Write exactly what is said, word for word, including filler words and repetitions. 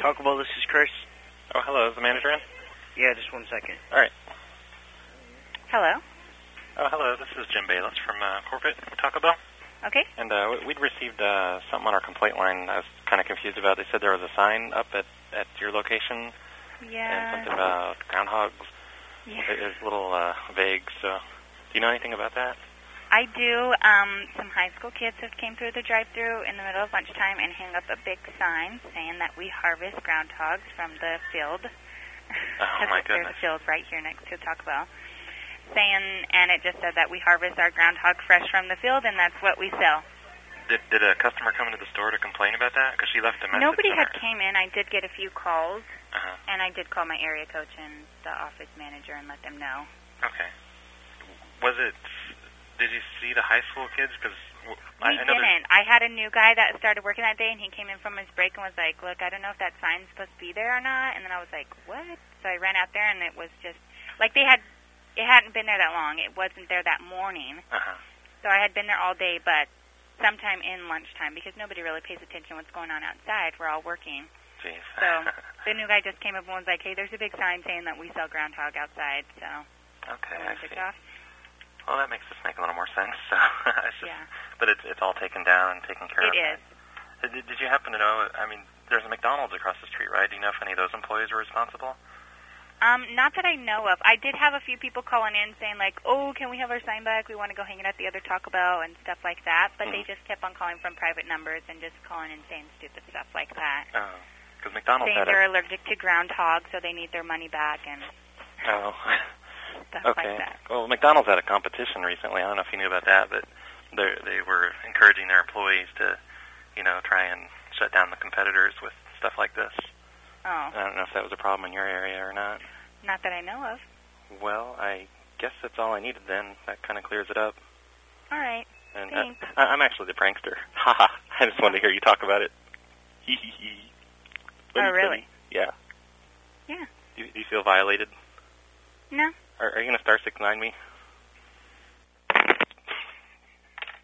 Taco Bell, this is Chris. Oh, hello. Is the manager in? Yeah, just one second. All right. Hello? Oh, hello. This is Jim Bayless from uh, Corporate Taco Bell. Okay. And uh, we'd received uh, something on our complaint line I was kind of confused about. They said there was a sign up at, at your location. Yeah. And something about groundhogs. Yeah. It was a little uh, vague, so do you know anything about that? I do. Um, some high school kids have came through the drive-thru in the middle of lunchtime and hung up a big sign saying that we harvest groundhogs from the field. Oh, my goodness. There's a field right here next to Taco Bell. Saying, and it just said that we harvest our groundhog fresh from the field, and that's what we sell. Did did a customer come into the store to complain about that? Because she left a message. Nobody had her. came in. I did get a few calls, uh-huh. and I did call my area coach and the office manager and let them know. Okay. Was it... Did you see the high school kids? Because we I, I know didn't. I had a new guy that started working that day, and he came in from his break and was like, look, I don't know if that sign's supposed to be there or not. And then I was like, what? So I ran out there, and it was just, like they had, it hadn't been there that long. It wasn't there that morning. Uh-huh. So I had been there all day, but sometime in lunchtime, because nobody really pays attention to what's going on outside. We're all working. Jeez. So the new guy just came up and was like, hey, there's a big sign saying that we sell groundhog outside. So okay, I I took see. off. Well, that makes this make a little more sense. So it's just, yeah. But it's it's all taken down and taken care it of. It is. Did, did you happen to know? I mean, there's a McDonald's across the street, right? Do you know if any of those employees were responsible? Um, not that I know of. I did have a few people calling in saying like, "Oh, can we have our sign back? We want to go hang it at the other Taco Bell and stuff like that." But mm-hmm. they just kept on calling from private numbers and just calling and saying stupid stuff like that. Oh, because McDonald's saying had they're a... allergic to groundhog, so they need their money back and oh. stuff okay. like that. Well, McDonald's had a competition recently. I don't know if you knew about that, but they they were encouraging their employees to, you know, try and shut down the competitors with stuff like this. Oh. I don't know if that was a problem in your area or not. Not that I know of. Well, I guess that's all I needed then. That kind of clears it up. All right. And Thanks. I, I'm actually the prankster. Haha. I just wanted to hear you talk about it. Hee hee hee. Oh, really? Yeah. Yeah. Do you, do you feel violated? No. Are, are you going to star six nine me?